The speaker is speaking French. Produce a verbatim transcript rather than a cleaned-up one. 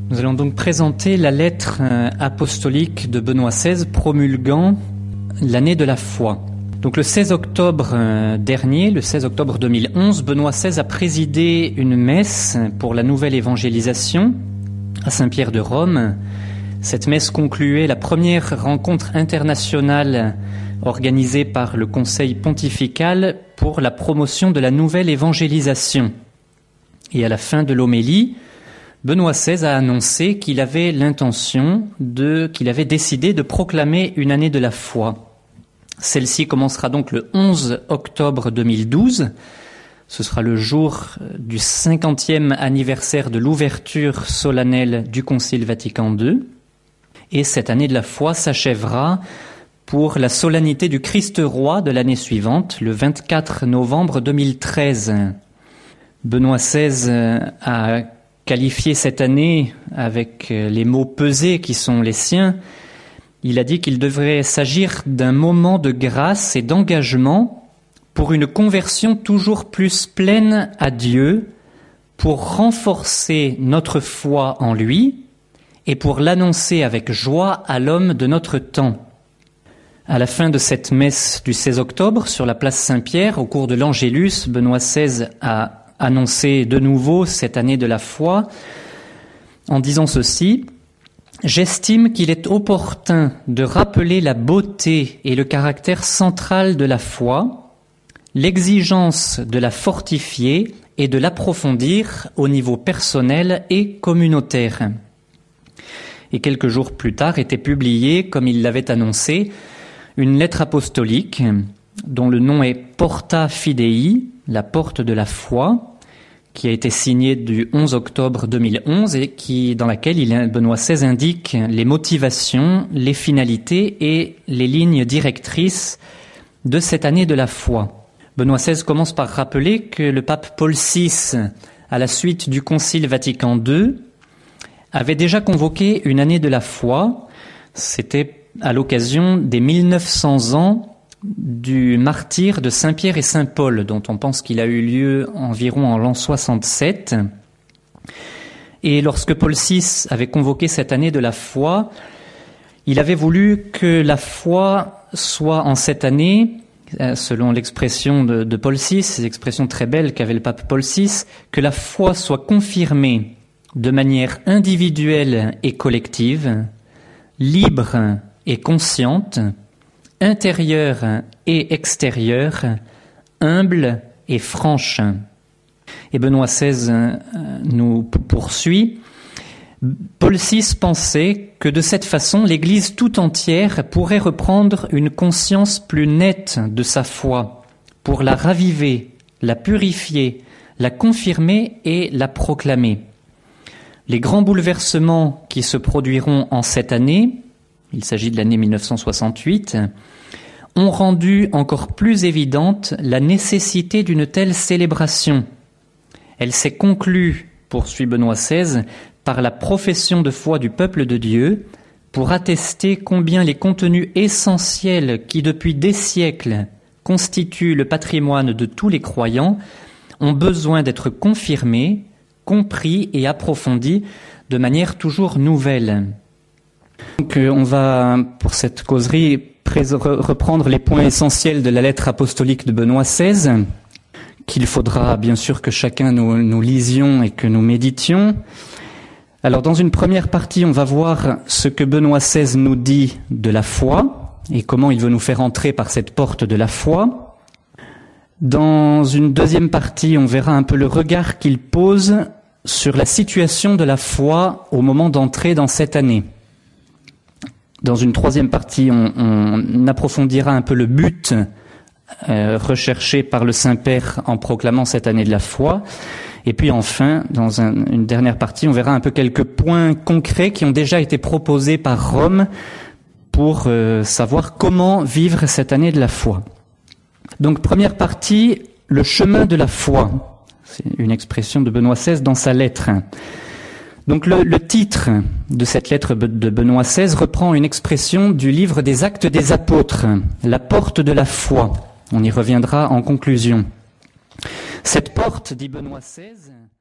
Nous allons donc présenter la lettre apostolique de Benoît seize promulguant l'année de la foi. Donc le seize octobre dernier, le seize octobre deux mille onze, Benoît seize a présidé une messe pour la nouvelle évangélisation à Saint-Pierre de Rome. Cette messe concluait la première rencontre internationale organisée par le Conseil pontifical pour la promotion de la nouvelle évangélisation. Et à la fin de l'homélie, Benoît seize a annoncé qu'il avait l'intention de, qu'il avait décidé de proclamer une année de la foi. Celle-ci commencera donc le onze octobre deux mille douze. Ce sera le jour du cinquantième anniversaire de l'ouverture solennelle du Concile Vatican deux. Et cette année de la foi s'achèvera pour la solennité du Christ roi de l'année suivante, le vingt-quatre novembre deux mille treize. Benoît seize a qualifié cette année avec les mots pesés qui sont les siens. Il a dit qu'il devrait s'agir d'un moment de grâce et d'engagement pour une conversion toujours plus pleine à Dieu, pour renforcer notre foi en lui et pour l'annoncer avec joie à l'homme de notre temps. À la fin de cette messe du seize octobre, sur la place Saint-Pierre, au cours de l'Angélus, Benoît seize a annoncé de nouveau cette année de la foi en disant ceci: « J'estime qu'il est opportun de rappeler la beauté et le caractère central de la foi, l'exigence de la fortifier et de l'approfondir au niveau personnel et communautaire. » Et quelques jours plus tard était publiée, comme il l'avait annoncé, une lettre apostolique dont le nom est Porta Fidei, la porte de la foi, qui a été signée du onze octobre deux mille onze et qui, dans laquelle il, Benoît seize indique les motivations, les finalités et les lignes directrices de cette année de la foi. Benoît seize commence par rappeler que le pape Paul six, à la suite du Concile Vatican deux, avait déjà convoqué une année de la foi. C'était à l'occasion des mille neuf cents ans du martyre de Saint-Pierre et Saint-Paul, dont on pense qu'il a eu lieu environ en l'an soixante-sept. Et lorsque Paul six avait convoqué cette année de la foi, il avait voulu que la foi soit en cette année, selon l'expression de, de Paul six, ces expressions très belles qu'avait le pape Paul six, que la foi soit confirmée de manière individuelle et collective, libre et consciente, intérieure et extérieure, humble et franche. Et Benoît seize nous poursuit. Paul six pensait que de cette façon, l'Église tout entière pourrait reprendre une conscience plus nette de sa foi, pour la raviver, la purifier, la confirmer et la proclamer. Les grands bouleversements qui se produiront en cette année, il s'agit de l'année mille neuf cent soixante-huit, ont rendu encore plus évidente la nécessité d'une telle célébration. Elle s'est conclue, poursuit Benoît seize, par la profession de foi du peuple de Dieu, pour attester combien les contenus essentiels qui depuis des siècles constituent le patrimoine de tous les croyants ont besoin d'être confirmés, compris et approfondis de manière toujours nouvelle. Donc, on va, pour cette causerie, reprendre les points essentiels de la lettre apostolique de Benoît seize, qu'il faudra bien sûr que chacun nous, nous lisions et que nous méditions. Alors, dans une première partie, on va voir ce que Benoît seize nous dit de la foi et comment il veut nous faire entrer par cette porte de la foi. Dans une deuxième partie, on verra un peu le regard qu'il pose sur la situation de la foi au moment d'entrer dans cette année. Dans une troisième partie, on, on approfondira un peu le but euh, recherché par le Saint-Père en proclamant cette année de la foi. Et puis enfin, dans un, une dernière partie, on verra un peu quelques points concrets qui ont déjà été proposés par Rome pour euh, savoir comment vivre cette année de la foi. Donc première partie, le chemin de la foi. C'est une expression de Benoît seize dans sa lettre. Donc le, le titre de cette lettre de Benoît seize reprend une expression du livre des Actes des Apôtres, la porte de la foi. On y reviendra en conclusion. Cette porte, dit Benoît seize,